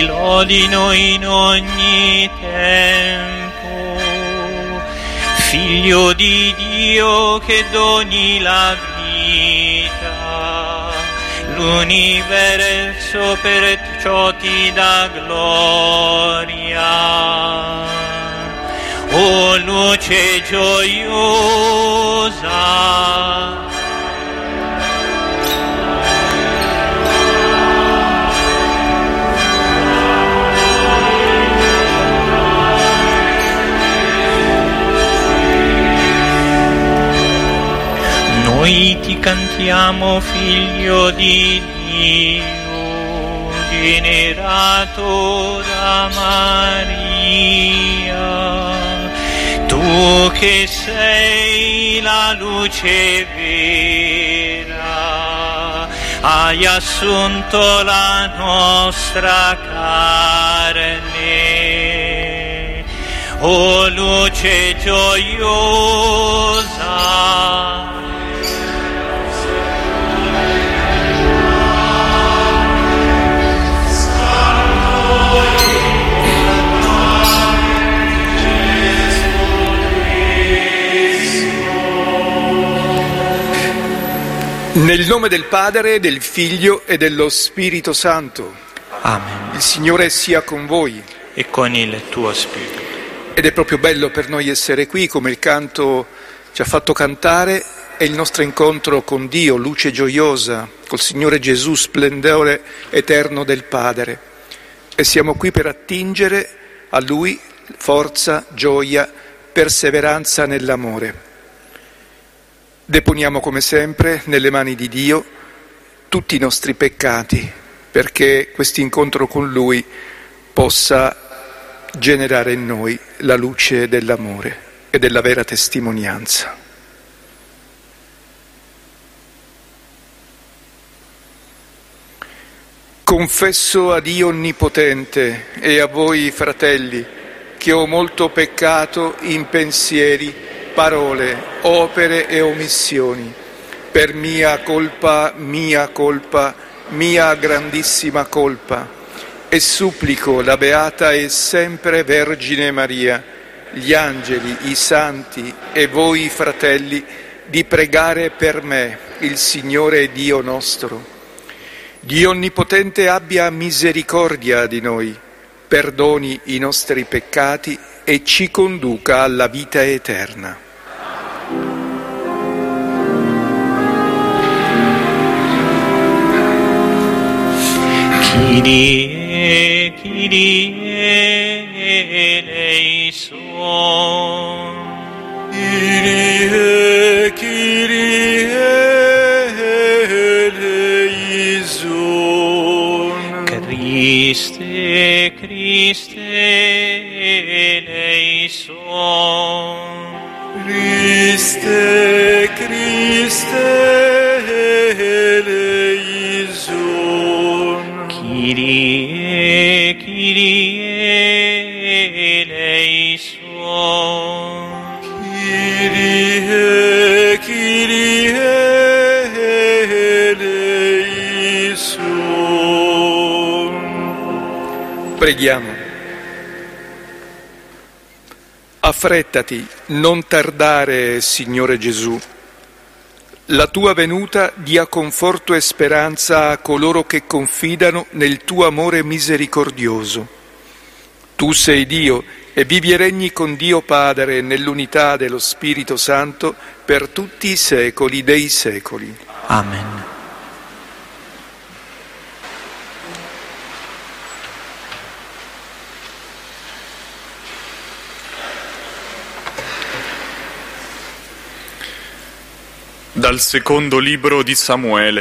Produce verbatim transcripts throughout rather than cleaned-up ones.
lodino in ogni tempo. Figlio di Dio che doni la vita, l'universo perciò ti dà gloria. O luce gioiosa, noi ti cantiamo, figlio di Dio, generato da Maria. Tu che sei la luce vera, hai assunto la nostra carne. O luce gioiosa, nel nome del Padre, del Figlio e dello Spirito Santo. Amen. Il Signore sia con voi. E con il tuo spirito. Ed è proprio bello per noi essere qui, come il canto ci ha fatto cantare, è il nostro incontro con Dio, luce gioiosa, col Signore Gesù, splendore eterno del Padre. E siamo qui per attingere a Lui forza, gioia, perseveranza nell'amore. Deponiamo come sempre nelle mani di Dio tutti i nostri peccati, perché questo incontro con Lui possa generare in noi la luce dell'amore e della vera testimonianza. Confesso a Dio Onnipotente e a voi, fratelli, che ho molto peccato in pensieri, parole, opere e omissioni, per mia colpa, mia colpa, mia grandissima colpa, e supplico la Beata e sempre Vergine Maria, gli angeli, i santi e voi, fratelli, di pregare per me, il Signore Dio nostro. Dio Onnipotente abbia misericordia di noi, perdoni i nostri peccati e ci conduca alla vita eterna. Kyrie, Kyrie eleison. Kyrie, Kyrie eleison. Christe, Christe eleison. Christe, Christe eleison. Kyrie, Kyrie eleison. Kyrie, Kyrie eleison. Preghiamo. Affrettati, non tardare, Signore Gesù. La tua venuta dia conforto e speranza a coloro che confidano nel tuo amore misericordioso. Tu sei Dio e vivi e regni con Dio Padre nell'unità dello Spirito Santo per tutti i secoli dei secoli. Amen. Dal secondo libro di Samuele.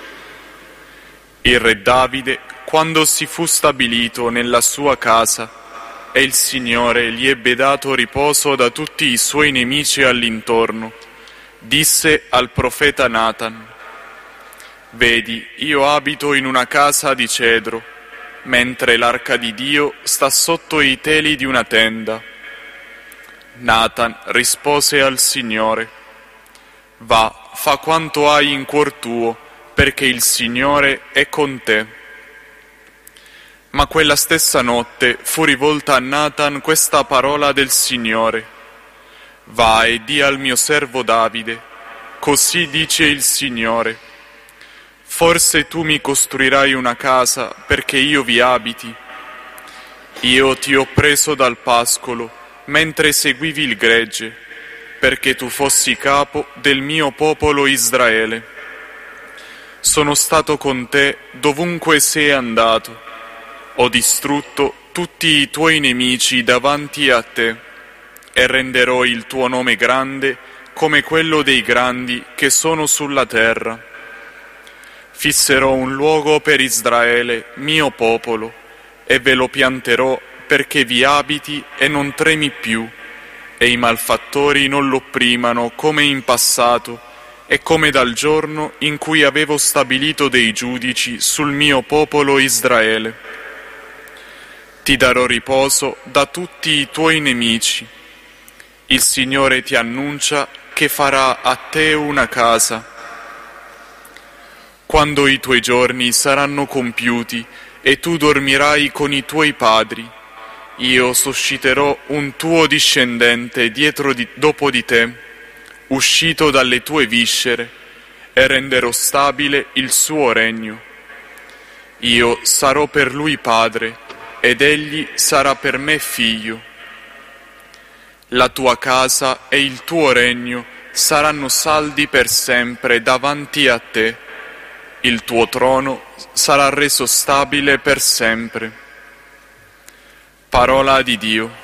Il re Davide, quando si fu stabilito nella sua casa e il Signore gli ebbe dato riposo da tutti i suoi nemici all'intorno, disse al profeta Natan: «Vedi, io abito in una casa di cedro, mentre l'arca di Dio sta sotto i teli di una tenda». Natan rispose al Signore: «Va, fa quanto hai in cuor tuo, perché il Signore è con te». Ma quella stessa notte fu rivolta a Nathan questa parola del Signore: «Va e di al mio servo Davide, così dice il Signore, forse tu mi costruirai una casa perché io vi abiti. Io ti ho preso dal pascolo mentre seguivi il gregge, perché tu fossi capo del mio popolo Israele. Sono stato con te dovunque sei andato, ho distrutto tutti i tuoi nemici davanti a te e renderò il tuo nome grande come quello dei grandi che sono sulla terra. Fisserò un luogo per Israele, mio popolo, e ve lo pianterò perché vi abiti e non tremi più, e i malfattori non lo opprimano come in passato e come dal giorno in cui avevo stabilito dei giudici sul mio popolo Israele. Ti darò riposo da tutti i tuoi nemici. Il Signore ti annuncia che farà a te una casa. Quando i tuoi giorni saranno compiuti e tu dormirai con i tuoi padri, io susciterò un tuo discendente dietro di, dopo di te, uscito dalle tue viscere, e renderò stabile il suo regno. Io sarò per lui padre, ed egli sarà per me figlio. La tua casa e il tuo regno saranno saldi per sempre davanti a te. Il tuo trono sarà reso stabile per sempre. Parola di Dio.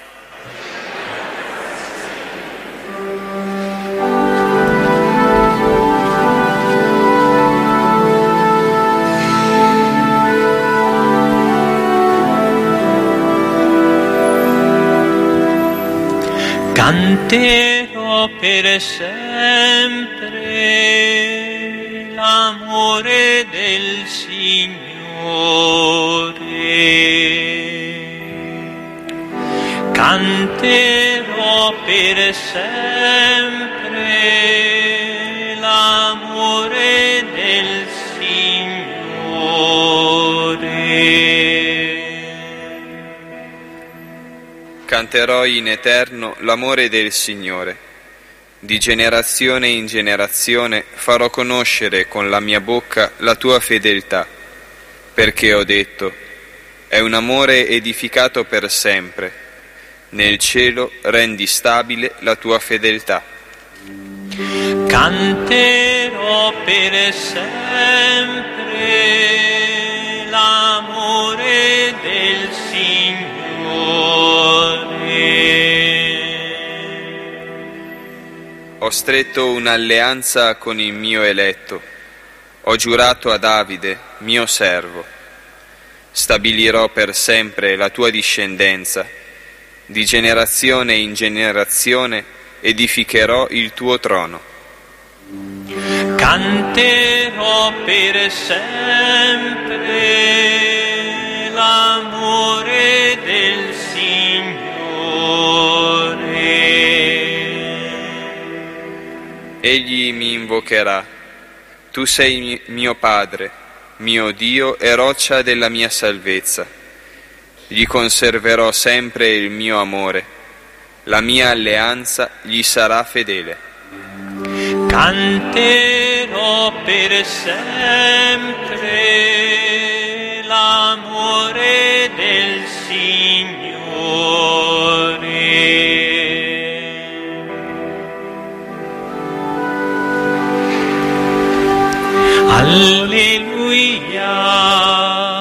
Canterò per sempre l'amore del Signore. Canterò per sempre l'amore del Signore. Canterò in eterno l'amore del Signore. Di generazione in generazione farò conoscere con la mia bocca la tua fedeltà, perché ho detto, è un amore edificato per sempre. Nel cielo rendi stabile la tua fedeltà. Canterò per sempre l'amore del Signore. Ho stretto un'alleanza con il mio eletto. Ho giurato a Davide, mio servo. Stabilirò per sempre la tua discendenza. Di generazione in generazione edificherò il tuo trono. Canterò per sempre l'amore del Signore. Egli mi invocherà. Tu sei mio Padre, mio Dio e roccia della mia salvezza. Gli conserverò sempre il mio amore, la mia alleanza gli sarà fedele. Canterò per sempre l'amore del Signore. Alleluia.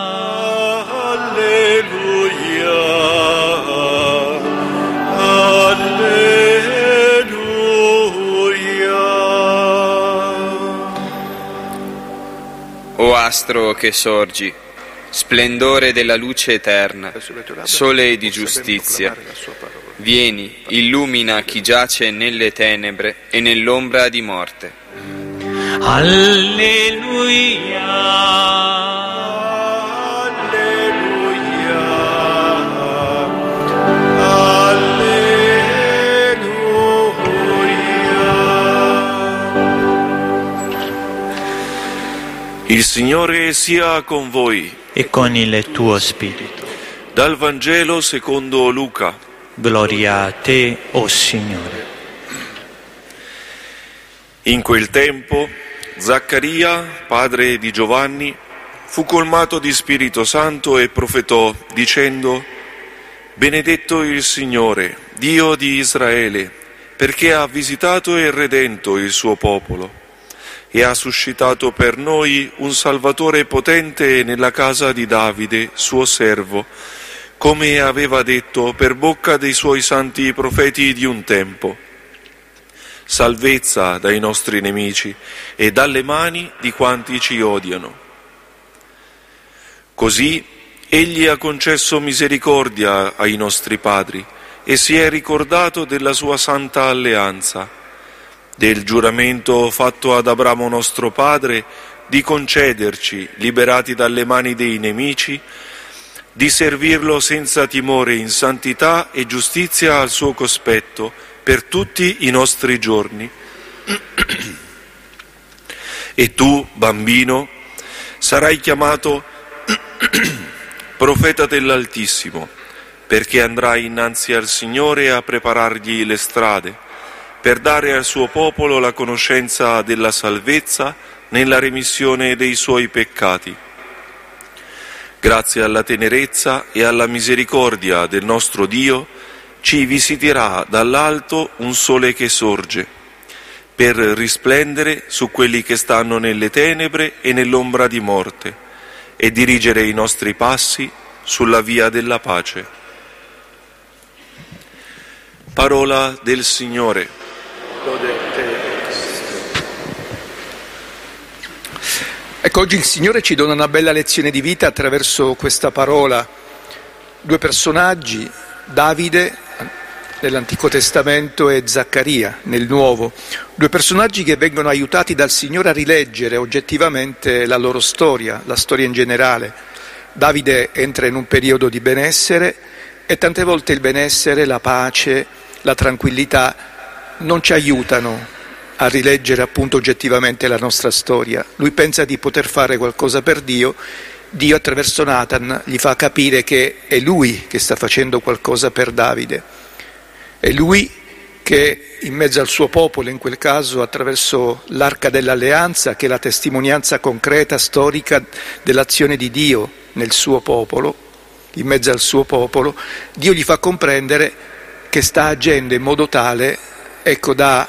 O astro che sorgi, splendore della luce eterna, sole di giustizia, vieni, illumina chi giace nelle tenebre e nell'ombra di morte. Alleluia. Il Signore sia con voi. e con il tuo spirito. Dal Vangelo secondo Luca. Gloria a te, o Signore. In quel tempo Zaccaria, padre di Giovanni, fu colmato di Spirito Santo e profetò dicendo: Benedetto il Signore, Dio di Israele, perché ha visitato e redento il suo popolo e ha suscitato per noi un Salvatore potente nella casa di Davide, suo servo, come aveva detto per bocca dei suoi santi profeti di un tempo. Salvezza dai nostri nemici e dalle mani di quanti ci odiano. Così egli ha concesso misericordia ai nostri padri e si è ricordato della sua santa alleanza, del giuramento fatto ad Abramo nostro padre di concederci, liberati dalle mani dei nemici, di servirlo senza timore in santità e giustizia al suo cospetto per tutti i nostri giorni. E tu, bambino, sarai chiamato profeta dell'Altissimo, perché andrai innanzi al Signore a preparargli le strade, per dare al suo popolo la conoscenza della salvezza nella remissione dei suoi peccati. Grazie alla tenerezza e alla misericordia del nostro Dio, ci visiterà dall'alto un sole che sorge, per risplendere su quelli che stanno nelle tenebre e nell'ombra di morte, e dirigere i nostri passi sulla via della pace. Parola del Signore. Ecco, oggi il Signore ci dona una bella lezione di vita attraverso questa parola. Due personaggi, Davide nell'Antico Testamento e Zaccaria nel Nuovo, due personaggi che vengono aiutati dal Signore a rileggere oggettivamente la loro storia, la storia in generale. Davide entra in un periodo di benessere e tante volte il benessere, la pace, la tranquillità non ci aiutano a rileggere appunto oggettivamente la nostra storia. Lui pensa di poter fare qualcosa per Dio, Dio attraverso Nathan gli fa capire che è lui che sta facendo qualcosa per Davide. È lui che in mezzo al suo popolo, in quel caso attraverso l'Arca dell'Alleanza, che è la testimonianza concreta, storica dell'azione di Dio nel suo popolo, in mezzo al suo popolo, Dio gli fa comprendere che sta agendo in modo tale, ecco, da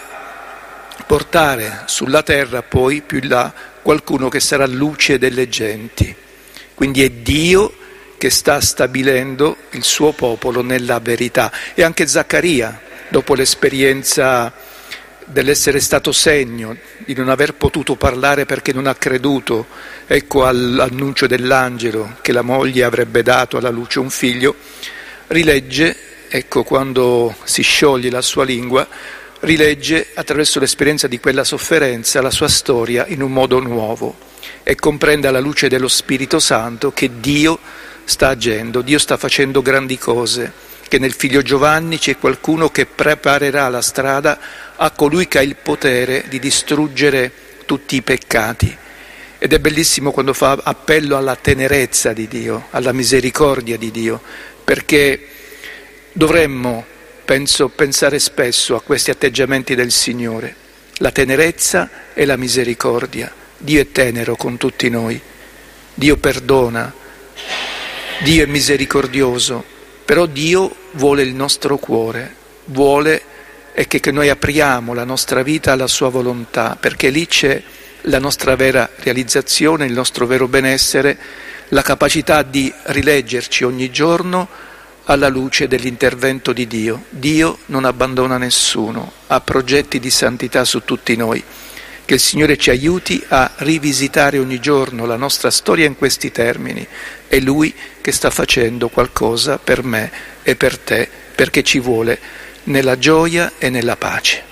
portare sulla terra poi più in là qualcuno che sarà luce delle genti. Quindi è Dio che sta stabilendo il suo popolo nella verità. E anche Zaccaria, dopo l'esperienza dell'essere stato segno, di non aver potuto parlare perché non ha creduto, ecco, all'annuncio dell'angelo che la moglie avrebbe dato alla luce un figlio, rilegge, ecco, quando si scioglie la sua lingua, rilegge attraverso l'esperienza di quella sofferenza la sua storia in un modo nuovo e comprende alla luce dello Spirito Santo che Dio sta agendo, Dio sta facendo grandi cose, che nel figlio Giovanni c'è qualcuno che preparerà la strada a colui che ha il potere di distruggere tutti i peccati. Ed è bellissimo quando fa appello alla tenerezza di Dio, alla misericordia di Dio, perché dovremmo, penso, pensare spesso a questi atteggiamenti del Signore, la tenerezza e la misericordia. Dio è tenero con tutti noi, Dio perdona, Dio è misericordioso, però Dio vuole il nostro cuore, vuole e che, che noi apriamo la nostra vita alla sua volontà, perché lì c'è la nostra vera realizzazione, il nostro vero benessere, la capacità di rileggerci ogni giorno alla luce dell'intervento di Dio. Dio non abbandona nessuno, ha progetti di santità su tutti noi. Che il Signore ci aiuti a rivisitare ogni giorno la nostra storia in questi termini. È Lui che sta facendo qualcosa per me e per te, perché ci vuole nella gioia e nella pace.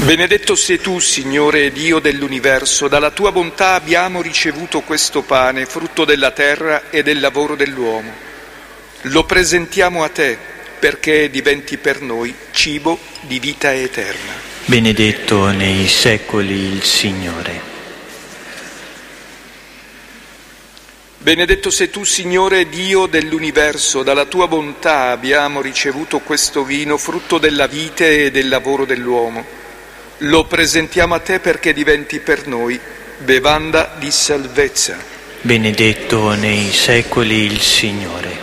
Benedetto sei tu, Signore Dio dell'universo, dalla tua bontà abbiamo ricevuto questo pane, frutto della terra e del lavoro dell'uomo. Lo presentiamo a te perché diventi per noi cibo di vita eterna. Benedetto nei secoli il Signore. Benedetto sei tu, Signore Dio dell'universo, dalla tua bontà abbiamo ricevuto questo vino, frutto della vite e del lavoro dell'uomo. Lo presentiamo a te perché diventi per noi bevanda di salvezza. Benedetto nei secoli il Signore.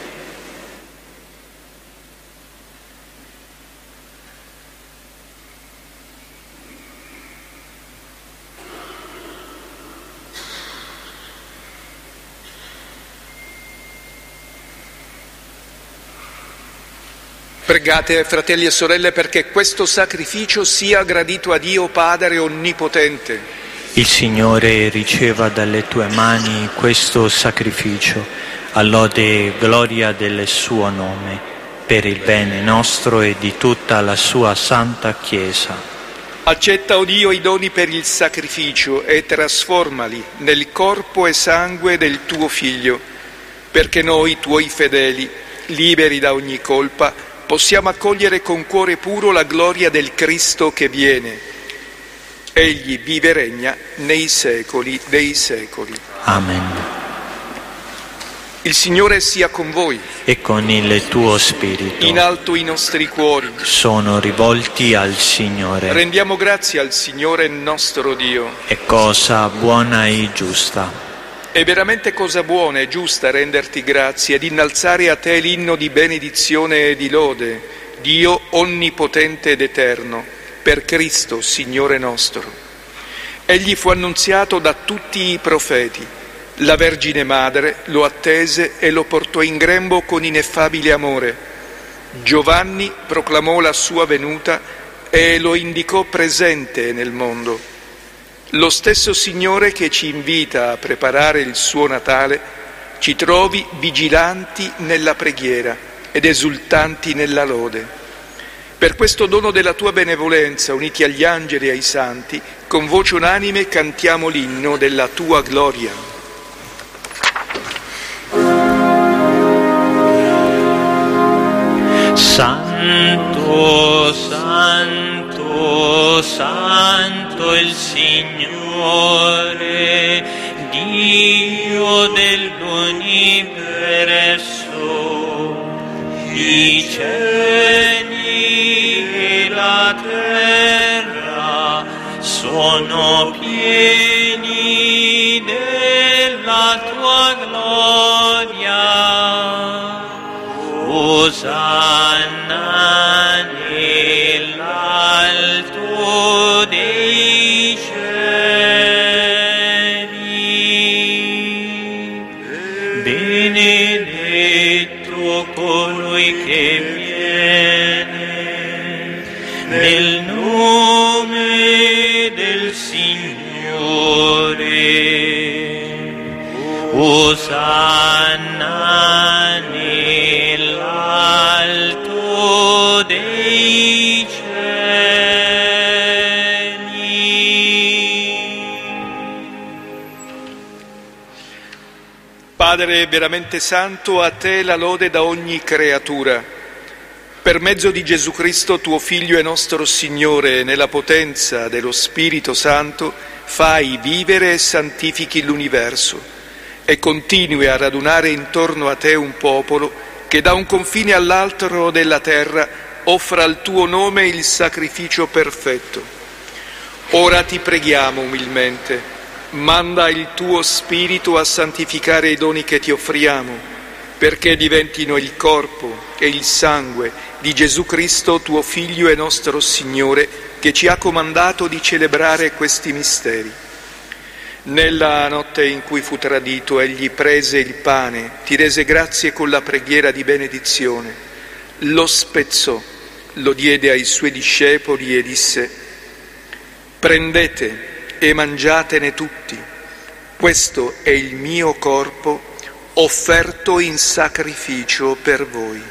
Pregate, fratelli e sorelle, perché questo sacrificio sia gradito a Dio Padre Onnipotente. Il Signore riceva dalle tue mani questo sacrificio, a lode e gloria del suo nome, per il bene nostro e di tutta la sua santa Chiesa. Accetta, o Dio, i doni per il sacrificio e trasformali nel corpo e sangue del tuo Figlio, perché noi, tuoi fedeli, liberi da ogni colpa, possiamo accogliere con cuore puro la gloria del Cristo che viene. Egli vive e regna nei secoli dei secoli. Amen. Il Signore sia con voi. E con il tuo spirito. In alto i nostri cuori sono rivolti al Signore. Rendiamo grazie al Signore nostro Dio. È cosa buona e giusta. È veramente cosa buona e giusta renderti grazie ed innalzare a te l'inno di benedizione e di lode, Dio onnipotente ed eterno, per Cristo, Signore nostro. Egli fu annunziato da tutti i profeti. La Vergine Madre lo attese e lo portò in grembo con ineffabile amore. Giovanni proclamò la sua venuta e lo indicò presente nel mondo. Lo stesso Signore che ci invita a preparare il suo Natale ci trovi vigilanti nella preghiera ed esultanti nella lode. Per questo dono della tua benevolenza, uniti agli angeli e ai santi, con voce unanime cantiamo l'inno della tua gloria. Santo, Santo, Santo il Signore, Dio dell'universo, i cieli e la terra sono pieni della tua gloria. Osanna nell'alto dei cieli. Benedetto colui che viene nel nome del Signore. Osanna nell'alto dei cieli. Padre veramente santo, a te la lode da ogni creatura. Per mezzo di Gesù Cristo, tuo Figlio e nostro Signore, nella potenza dello Spirito Santo, fai vivere e santifichi l'universo e continui a radunare intorno a te un popolo che da un confine all'altro della terra offra al tuo nome il sacrificio perfetto. Ora ti preghiamo umilmente, manda il tuo Spirito a santificare i doni che ti offriamo, perché diventino il corpo e il sangue di Gesù Cristo, tuo Figlio e nostro Signore, che ci ha comandato di celebrare questi misteri. Nella notte in cui fu tradito, egli prese il pane, ti rese grazie con la preghiera di benedizione, lo spezzò, lo diede ai suoi discepoli e disse: prendete e mangiatene tutti, questo è il mio corpo offerto in sacrificio per voi.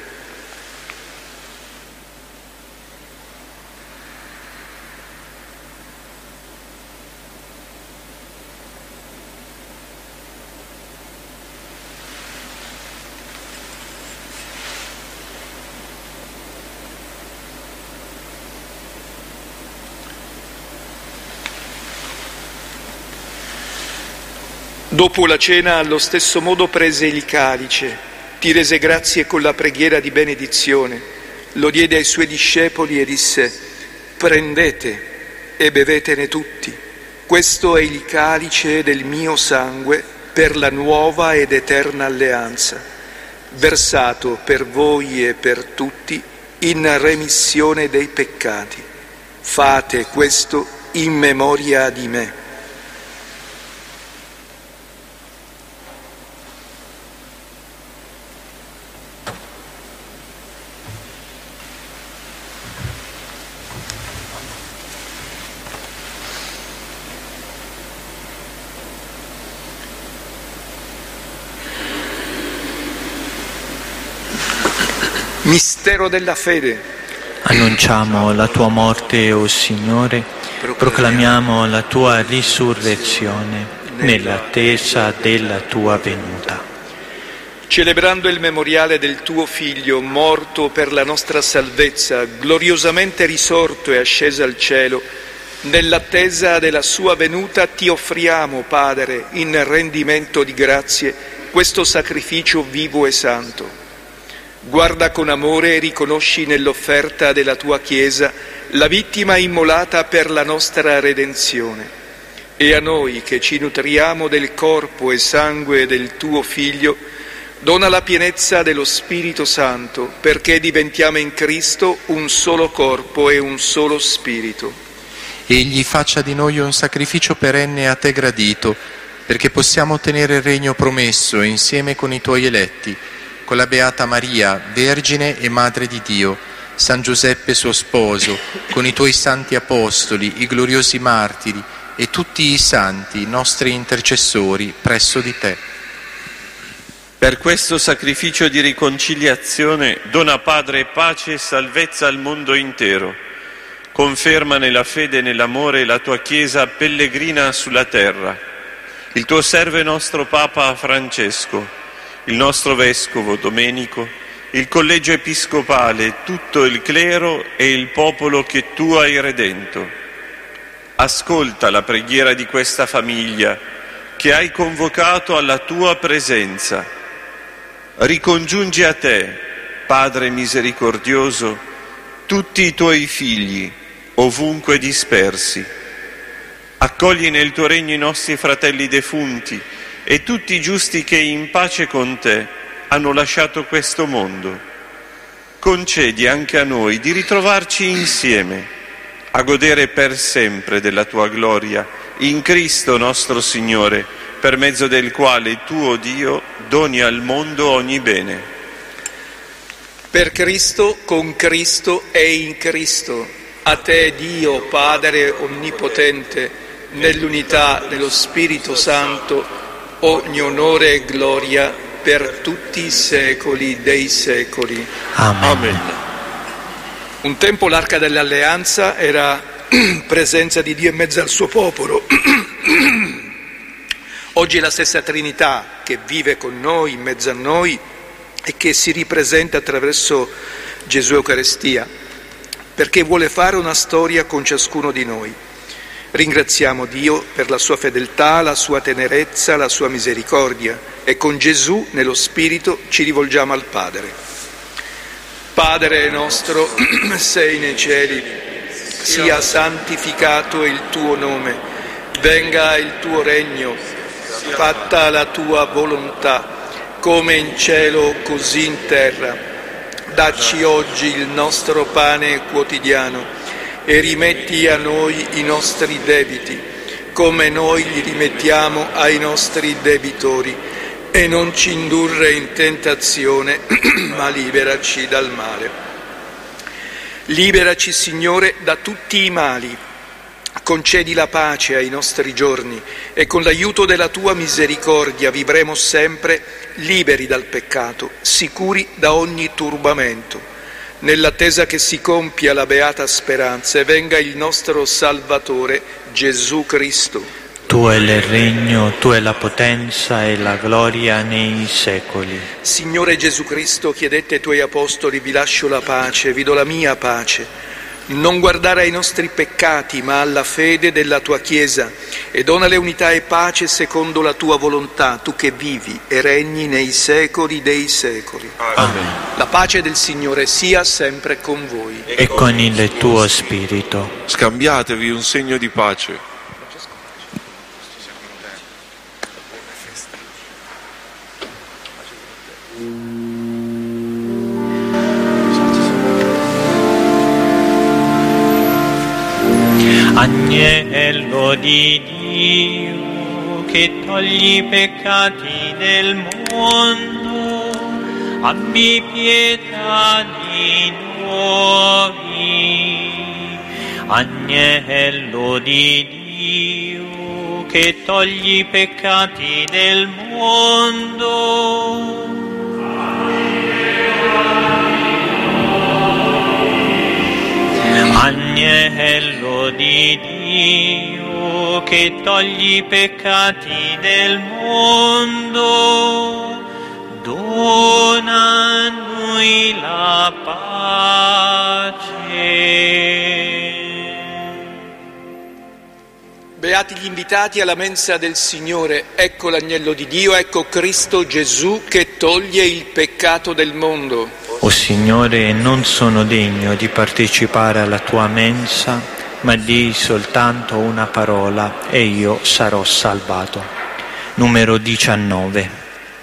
Dopo la cena, allo stesso modo prese il calice, ti rese grazie con la preghiera di benedizione, lo diede ai suoi discepoli e disse: prendete e bevetene tutti, questo è il calice del mio sangue per la nuova ed eterna alleanza, versato per voi e per tutti in remissione dei peccati. Fate questo in memoria di me. Mistero della fede. Annunciamo la tua morte, o Signore, proclamiamo la tua risurrezione nell'attesa della tua venuta. Celebrando il memoriale del tuo Figlio, morto per la nostra salvezza, gloriosamente risorto e asceso al cielo, nell'attesa della sua venuta ti offriamo, Padre, in rendimento di grazie, questo sacrificio vivo e santo. Guarda con amore e riconosci nell'offerta della tua Chiesa la vittima immolata per la nostra redenzione. E a noi che ci nutriamo del corpo e sangue del tuo Figlio, dona la pienezza dello Spirito Santo, perché diventiamo in Cristo un solo corpo e un solo Spirito. Egli faccia di noi un sacrificio perenne a te gradito, perché possiamo ottenere il regno promesso insieme con i tuoi eletti, con la Beata Maria, Vergine e Madre di Dio, San Giuseppe suo sposo, con i tuoi santi apostoli, i gloriosi martiri e tutti i santi, nostri intercessori, presso di te. Per questo sacrificio di riconciliazione dona, Padre, pace e salvezza al mondo intero. Conferma nella fede e nell'amore la tua Chiesa pellegrina sulla terra. Il tuo servo e nostro Papa Francesco, il nostro Vescovo Domenico, il Collegio Episcopale, tutto il clero e il popolo che tu hai redento. Ascolta la preghiera di questa famiglia che hai convocato alla tua presenza. Ricongiungi a te, Padre misericordioso, tutti i tuoi figli, ovunque dispersi. Accogli nel tuo regno i nostri fratelli defunti e tutti i giusti che in pace con te hanno lasciato questo mondo. Concedi anche a noi di ritrovarci insieme, a godere per sempre della tua gloria, in Cristo nostro Signore, per mezzo del quale tu, o Dio, doni al mondo ogni bene. Per Cristo, con Cristo e in Cristo, a te Dio Padre Onnipotente, nell'unità dello Spirito Santo, ogni onore e gloria per tutti i secoli dei secoli. Amen. Amen. Un tempo l'Arca dell'Alleanza era presenza di Dio in mezzo al suo popolo. Oggi è la stessa Trinità che vive con noi, in mezzo a noi, e che si ripresenta attraverso Gesù Eucaristia, perché vuole fare una storia con ciascuno di noi. Ringraziamo Dio per la sua fedeltà, la sua tenerezza, la sua misericordia, e con Gesù nello Spirito ci rivolgiamo al Padre. Padre nostro, sei nei cieli, sia santificato il tuo nome, venga il tuo regno, fatta la tua volontà, come in cielo così in terra. Dacci oggi il nostro pane quotidiano e rimetti a noi i nostri debiti, come noi li rimettiamo ai nostri debitori, e non ci indurre in tentazione, ma liberaci dal male. Liberaci, Signore, da tutti i mali. Concedi la pace ai nostri giorni e con l'aiuto della tua misericordia vivremo sempre liberi dal peccato, sicuri da ogni turbamento, nell'attesa che si compia la beata speranza e venga il nostro Salvatore Gesù Cristo. Tuo è il regno, tua è la potenza e la gloria nei secoli. Signore Gesù Cristo, chiedete ai tuoi apostoli: vi lascio la pace, vi do la mia pace. Non guardare ai nostri peccati, ma alla fede della tua Chiesa, e donale unità e pace secondo la tua volontà, tu che vivi e regni nei secoli dei secoli. Amen. La pace del Signore sia sempre con voi. E con il tuo spirito. Scambiatevi un segno di pace. Agnello di Dio che togli i peccati del mondo, abbi pietà di noi. Agnello di Dio che togli i peccati del mondo, Agnello di Dio che togli i peccati del mondo, dona a noi la pace. Beati gli invitati alla mensa del Signore, ecco l'agnello di Dio, ecco Cristo Gesù che toglie il peccato del mondo. O Signore, non sono degno di partecipare alla tua mensa, ma di soltanto una parola e io sarò salvato. Numero diciannove.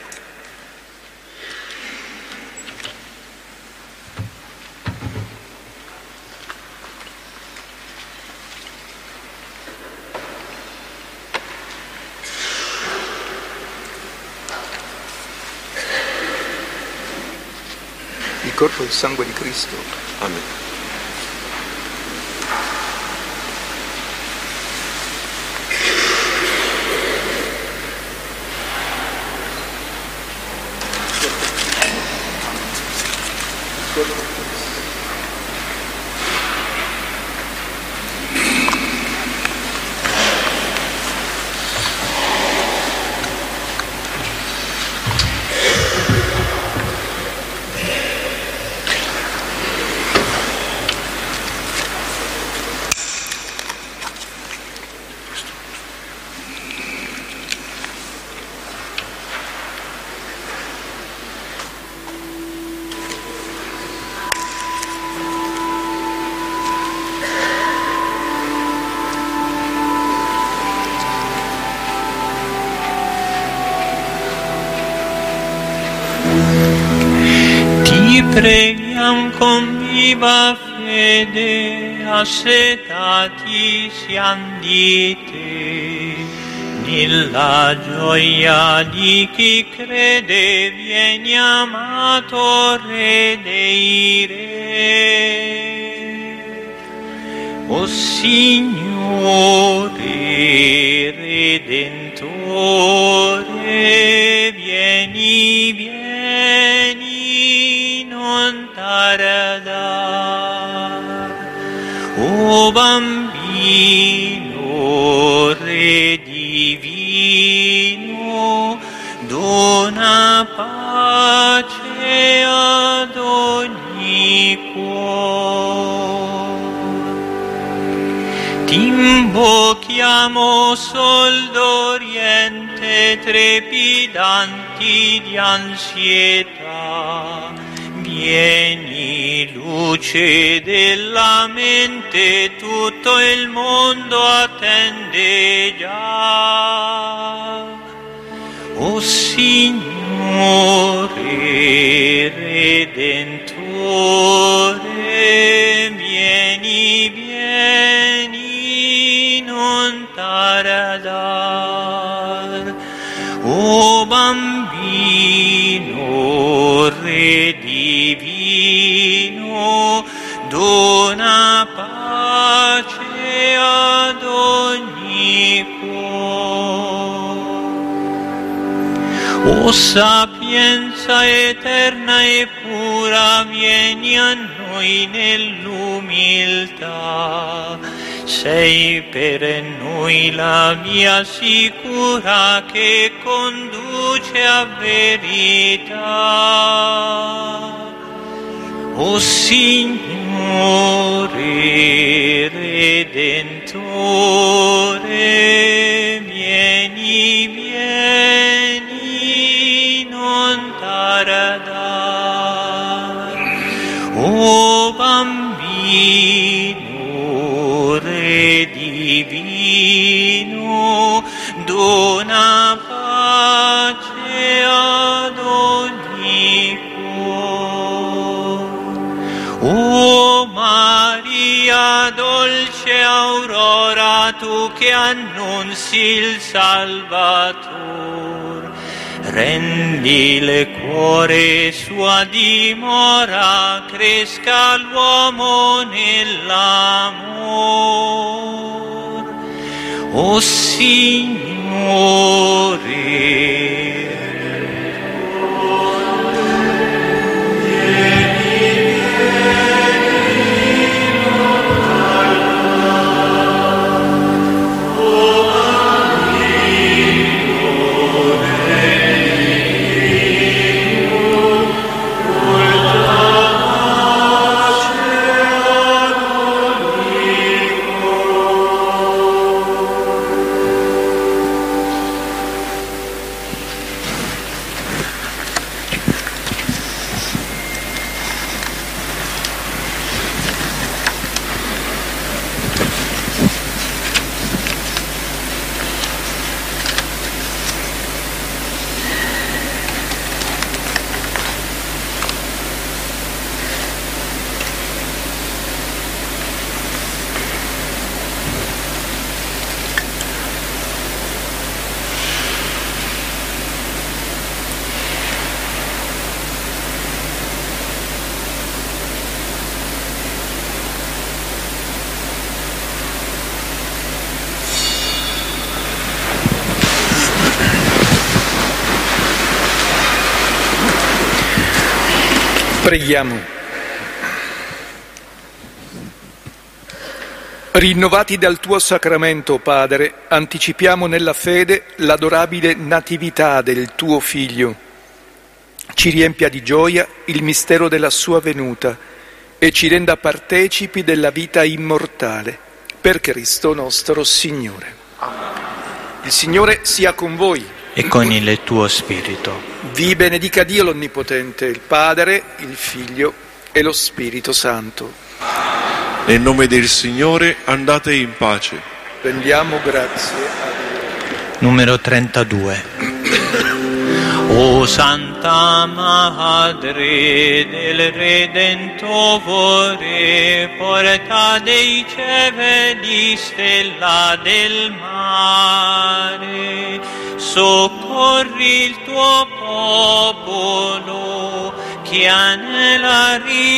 Il corpo e il sangue di Cristo. Amen. Preghiam con viva fede, assetati siam di te, nella gioia di chi crede vieni amato Re dei Re. O Signore Redentore, vieni, vieni, non tardar. O bambino Re divino, dona pace ad ogni cuore. Ti invochiamo sol d'Oriente, trepidanti di ansietà. Vieni, luce della mente, tutto il mondo attende già. O Signore Redentore, vieni, vieni, non tardar. O bambino Re divino, dona pace ad ogni cuore. O sapienza eterna e pura, vieni a noi nell'umiltà. Sei per noi la via sicura che conduce a verità. O Signore non tardar. O bambino, Re divino, dona pace ad ogni cuore. O Maria, dolce aurora, tu che annunzi il Salvator, rendi il cuore sua dimora, cresca l'uomo nell'amor. O Signore, preghiamo. Rinnovati dal tuo sacramento, Padre, anticipiamo nella fede l'adorabile natività del tuo Figlio. Ci riempia di gioia il mistero della sua venuta e ci renda partecipi della vita immortale. Per Cristo nostro Signore. Il Signore sia con voi. E con il tuo spirito. Vi benedica Dio l'Onnipotente, il Padre, il Figlio e lo Spirito Santo. Nel nome del Signore andate in pace. Rendiamo grazie a Dio. Numero trentadue. O Santa Madre del Redentore, porta dei cieli, stella del mare, soccorri il tuo popolo che anela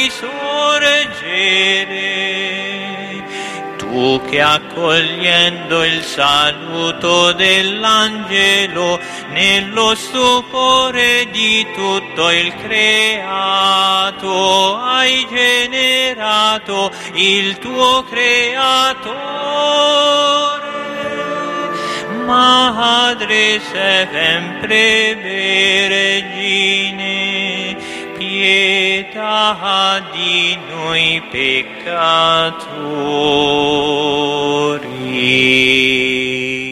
risorgere. Tu che accogliendo il saluto dell'angelo nello stupore di tutto il creato hai generato il tuo creatore. Madre sempre vergine, pietà di noi peccatori.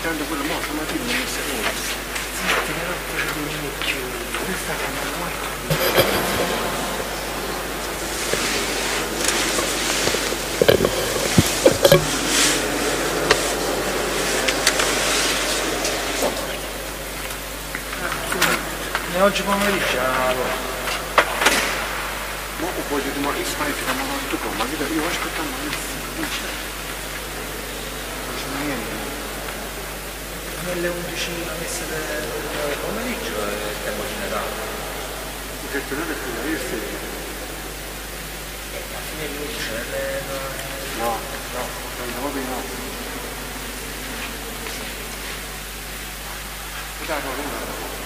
tanto quello mo stamattina non mi serve. Zitti, però faccio un minchio. Questa cosa E oggi pomeriggio allora. Ma voglio di morire sparecchio da mamma tutto ma io io aspettando non c'è. Non c'è niente. Nelle undici la messa del pomeriggio è il tempo generale. Il tempo generale è quello, io stai. A fine di undici nelle... No, no, alle nove no. Dai, no, no.